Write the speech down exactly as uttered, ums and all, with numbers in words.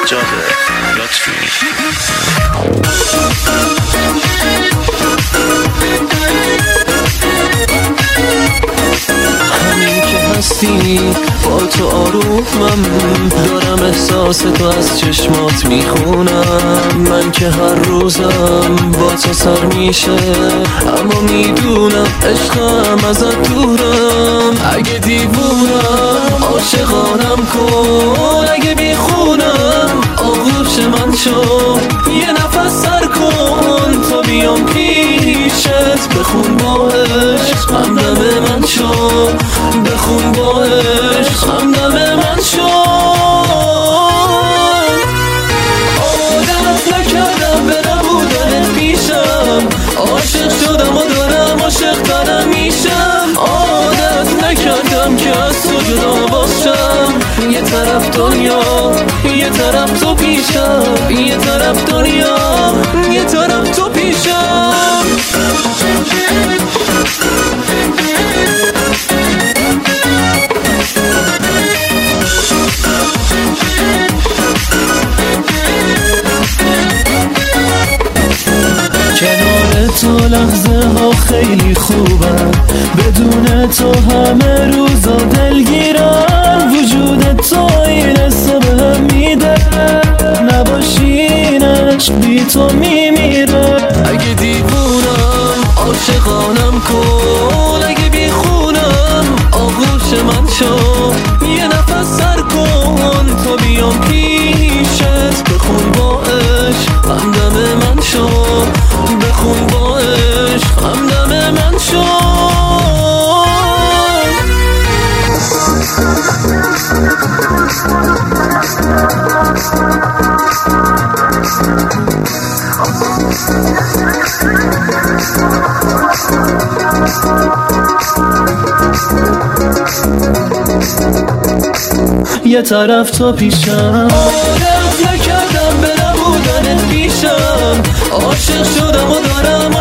سجاد لطفی. همین که هستی با تو آرومم، دارم احساس تو از چشمات میخونم. من که هر روزم با تو سر میشه، اما میدونم عشقم ازت دورم. اگه دیوونم عاشقانم کن، اگه بیخونم آغوش من شو. یه نفس سر کن تا بیام پیشت، بخون با عشق همدم من شو. بخون با عشق همدم من شو. عادت نکردم به نبودنت پیشم، عاشق شدم و دارم عاشق ترم میشم. عادت نکردم که از تو جدا باشم، یه طرف دنیا یه طرف تو پیشم. یه طرف دنیا یه طرف تو پیشم. کنار تو لحظه ها خیلی خوبن، بدون تو همه روزا دلگیرم. وجود تو این حسا بهم میده، نباشین عشق بی تو میمیره. اگه دیوونم عاشقانم کن، اگه بیخونم آغوش من شو. یه نفس سر کن تا بیام پیشت، بخون با عشق همدم من شو. بخون با عشق همدم من شو. یه طرف تو پیشم، عادت نکردم به نبودنت پیشم. عاشق شدم و دارم